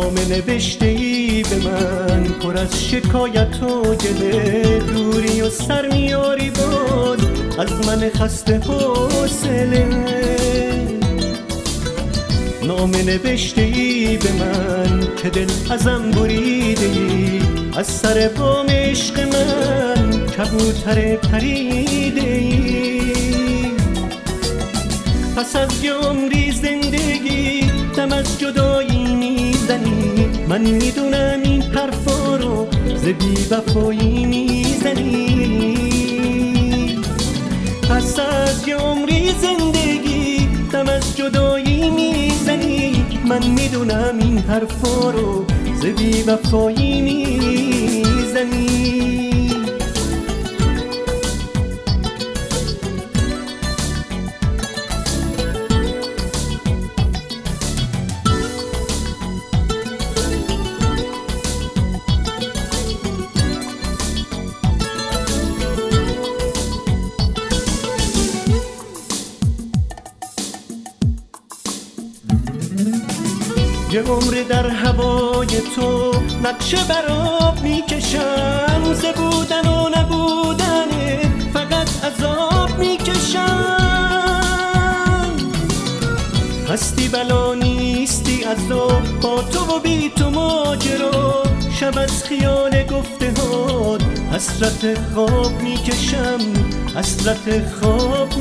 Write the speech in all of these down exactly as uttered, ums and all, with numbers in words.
نامه نوشته ای به من پر از شکایت و گله، دوری و سر میاری باز از من خسته حوصله. نامه نوشته ای به من که دل ازم بریده ای، از سر بام عشق من کبوتر پریده ای. پس از یه عمری زندگی دم از جدایی میزنی، من میدونم این حرفا رو ز بی وفایی میزنی. پس از یه عمری زندگی دم از جدایی میزنی، من میدونم این حرفا رو ز بی وفایی میزنی. یه عمر در هوای تو نقشه براب میکشم، ز بودن و نبودن فقط عذاب میکشم. هستی بلا نیستی عذاب، با تو و بی تو ماجرا، شب از خیال گفته هات حسرت خواب میکشم، حسرت خواب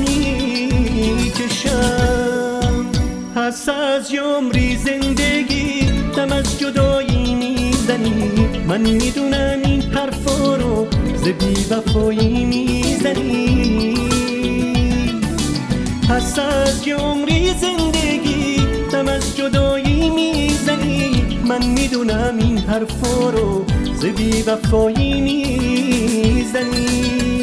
میکشم. پس از یه عمری زندگی دم از جدایی میزنی، من میدونم این حرفا رو ز بی وفایی میزنی. پس از یه عمری زندگی دم از جدایی میزنی، من میدونم این حرفا رو ز بی وفایی میزنی.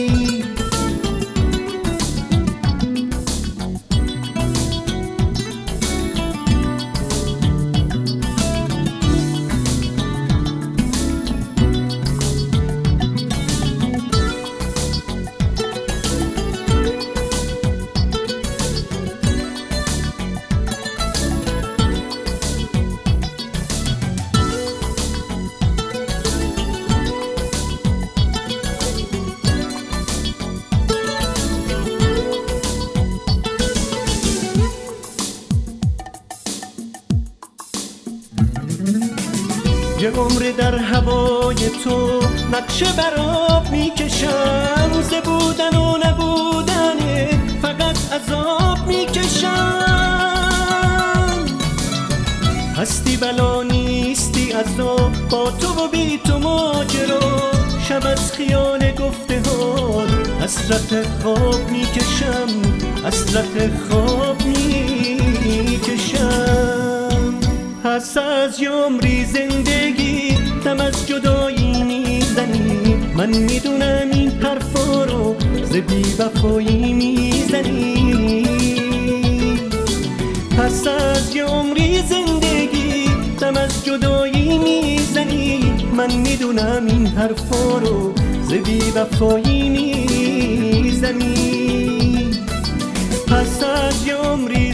یه عمر در هوای تو نقشه براب میکشم، ز بودن و نبودن فقط عذاب میکشم. هستی بلا نیستی عذاب، با تو و بی تو ماجرا، شب از خیال گفته ها حسرت خواب میکشم، حسرت خواب میکشم. پس از یه عمری زندگی دم از جدایی میزنی، من میدونم این حرفا رو ز بی وفایی میزنی. پس از یه عمری زندگی دم از جدایی میزنی، من میدونم این حرفا رو ز بی وفایی میزنی. پس از یه عمری